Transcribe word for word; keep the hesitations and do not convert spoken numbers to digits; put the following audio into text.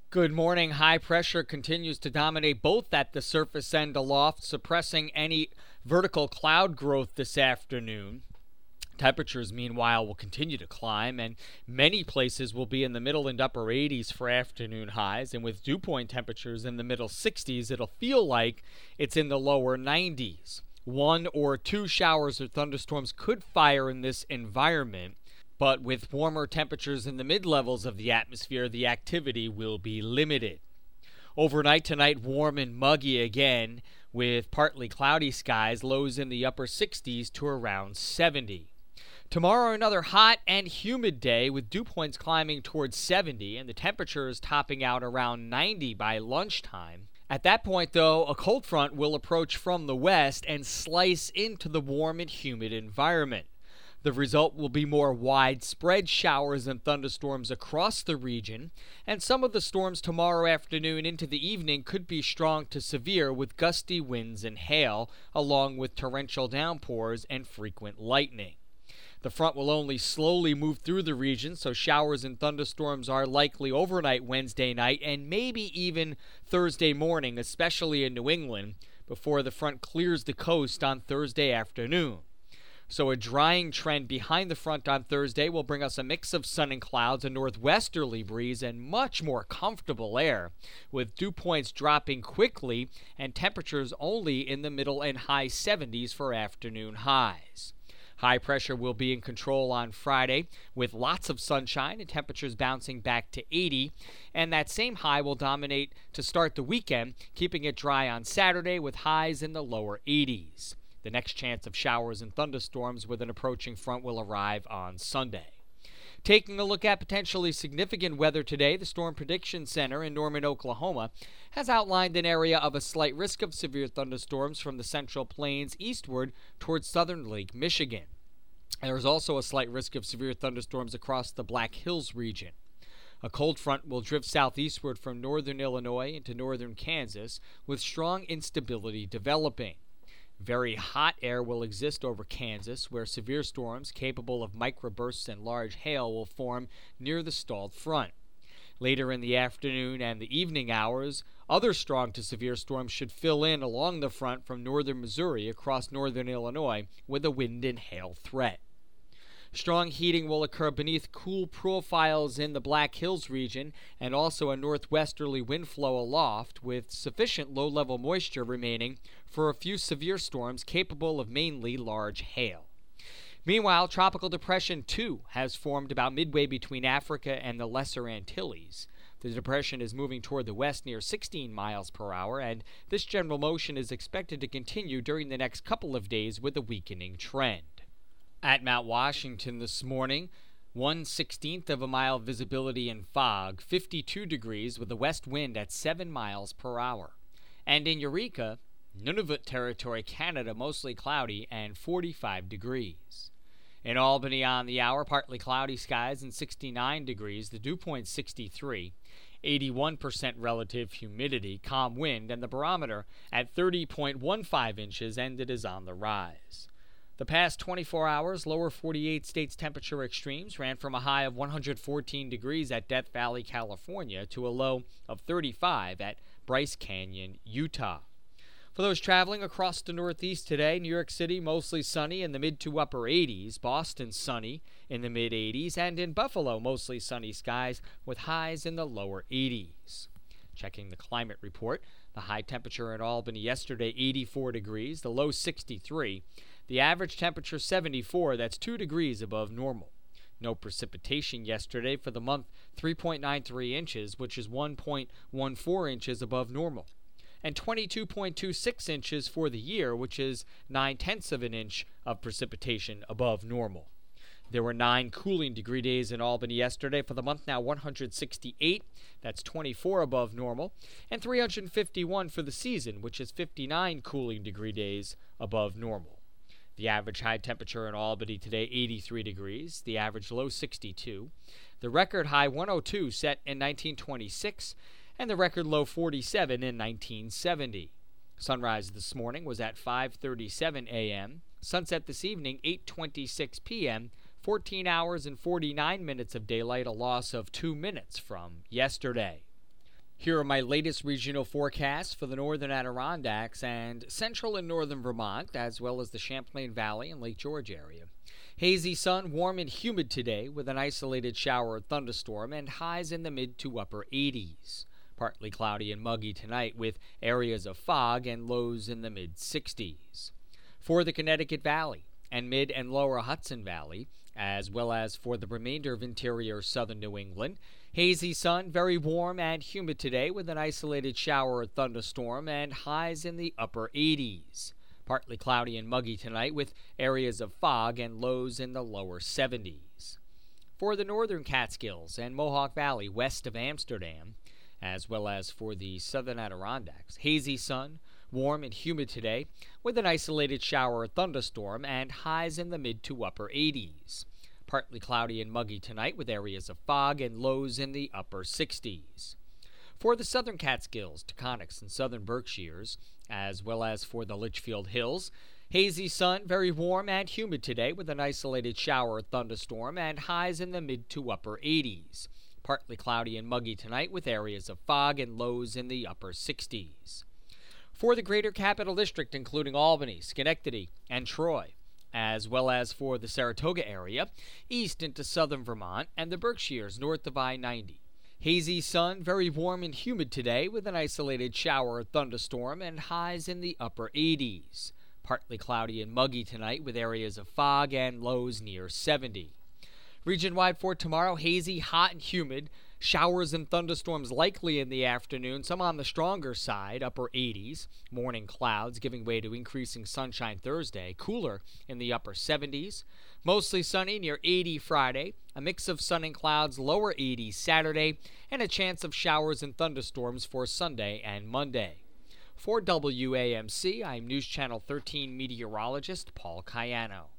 Good morning. High pressure continues to dominate both at the surface and aloft, suppressing any vertical cloud growth this afternoon. Temperatures, meanwhile, will continue to climb, and many places will be in the middle and upper eighties for afternoon highs. And with dew point temperatures in the middle sixties, it'll feel like it's in the lower nineties. One or two showers or thunderstorms could fire in this environment, but with warmer temperatures in the mid-levels of the atmosphere, the activity will be limited. Overnight tonight, warm and muggy again, with partly cloudy skies, lows in the upper sixties to around seventy. Tomorrow, another hot and humid day with dew points climbing towards seventy and the temperatures topping out around ninety by lunchtime. At that point, though, a cold front will approach from the west and slice into the warm and humid environment. The result will be more widespread showers and thunderstorms across the region, and some of the storms tomorrow afternoon into the evening could be strong to severe with gusty winds and hail, along with torrential downpours and frequent lightning. The front will only slowly move through the region, so showers and thunderstorms are likely overnight Wednesday night and maybe even Thursday morning, especially in New England, before the front clears the coast on Thursday afternoon. So a drying trend behind the front on Thursday will bring us a mix of sun and clouds, a northwesterly breeze, and much more comfortable air, with dew points dropping quickly and temperatures only in the middle and high seventies for afternoon highs. High pressure will be in control on Friday with lots of sunshine and temperatures bouncing back to eighty, and that same high will dominate to start the weekend, keeping it dry on Saturday with highs in the lower eighties. The next chance of showers and thunderstorms with an approaching front will arrive on Sunday. Taking a look at potentially significant weather today, the Storm Prediction Center in Norman, Oklahoma, has outlined an area of a slight risk of severe thunderstorms from the Central Plains eastward towards southern Lake Michigan. There is also a slight risk of severe thunderstorms across the Black Hills region. A cold front will drift southeastward from northern Illinois into northern Kansas, with strong instability developing. Very hot air will exist over Kansas, where severe storms capable of microbursts and large hail will form near the stalled front. Later in the afternoon and the evening hours, other strong to severe storms should fill in along the front from northern Missouri across northern Illinois with a wind and hail threat. Strong heating will occur beneath cool profiles in the Black Hills region and also a northwesterly wind flow aloft with sufficient low-level moisture remaining for a few severe storms capable of mainly large hail. Meanwhile, Tropical Depression two has formed about midway between Africa and the Lesser Antilles. The depression is moving toward the west near sixteen miles per hour, and this general motion is expected to continue during the next couple of days with a weakening trend. At Mount Washington this morning, one sixteenth of a mile visibility in fog, fifty-two degrees with a west wind at seven miles per hour. And in Eureka, Nunavut Territory, Canada, mostly cloudy and forty-five degrees. In Albany on the hour, partly cloudy skies and sixty-nine degrees, the dew point sixty-three, eighty-one percent relative humidity, calm wind, and the barometer at thirty point one five inches, and it is on the rise. The past twenty-four hours, lower forty-eight states temperature extremes ran from a high of one hundred fourteen degrees at Death Valley, California, to a low of thirty-five at Bryce Canyon, Utah. For those traveling across the Northeast today, New York City mostly sunny in the mid to upper eighties, Boston sunny in the mid eighties, and in Buffalo mostly sunny skies with highs in the lower eighties. Checking the climate report, the high temperature in Albany yesterday, eighty-four degrees, the low sixty-three. The average temperature seventy-four, that's two degrees above normal. No precipitation yesterday for the month, three point nine three inches, which is one point one four inches above normal. And twenty-two point two six inches for the year, which is nine-tenths of an inch of precipitation above normal. There were nine cooling degree days in Albany yesterday. For the month now, one hundred sixty-eight, that's twenty-four above normal, and three hundred fifty-one for the season, which is fifty-nine cooling degree days above normal. The average high temperature in Albany today, eighty-three degrees. The average low, sixty-two. The record high, one oh two, set in nineteen twenty-six, and the record low, forty-seven, in nineteen seventy. Sunrise this morning was at five thirty-seven a.m. Sunset this evening, eight twenty-six p.m., fourteen hours and forty-nine minutes of daylight, a loss of two minutes from yesterday. Here are my latest regional forecasts for the northern Adirondacks and central and northern Vermont, as well as the Champlain Valley and Lake George area. Hazy sun, warm and humid today with an isolated shower or thunderstorm and highs in the mid to upper eighties. Partly cloudy and muggy tonight with areas of fog and lows in the mid sixties. For the Connecticut Valley and mid and lower Hudson Valley, as well as for the remainder of interior southern New England, hazy sun, very warm and humid today with an isolated shower or thunderstorm and highs in the upper eighties. Partly cloudy and muggy tonight with areas of fog and lows in the lower seventies. For the northern Catskills and Mohawk Valley west of Amsterdam, as well as for the southern Adirondacks, hazy sun, warm and humid today with an isolated shower or thunderstorm and highs in the mid to upper eighties. Partly cloudy and muggy tonight with areas of fog and lows in the upper sixties. For the southern Catskills, Taconics, and southern Berkshires, as well as for the Litchfield Hills, hazy sun, very warm and humid today with an isolated shower or thunderstorm and highs in the mid to upper eighties. Partly cloudy and muggy tonight with areas of fog and lows in the upper sixties. For the greater Capital District, including Albany, Schenectady, and Troy, as well as for the Saratoga area, east into southern Vermont, and the Berkshires north of I ninety. Hazy sun, very warm and humid today with an isolated shower or thunderstorm and highs in the upper eighties. Partly cloudy and muggy tonight with areas of fog and lows near seventy. Region-wide for tomorrow, hazy, hot, and humid. Showers and thunderstorms likely in the afternoon, some on the stronger side, upper eighties. Morning clouds giving way to increasing sunshine Thursday. Cooler in the upper seventies. Mostly sunny near eighty Friday. A mix of sun and clouds, lower eighties Saturday. And a chance of showers and thunderstorms for Sunday and Monday. For W A M C, I'm News Channel thirteen meteorologist Paul Cayano.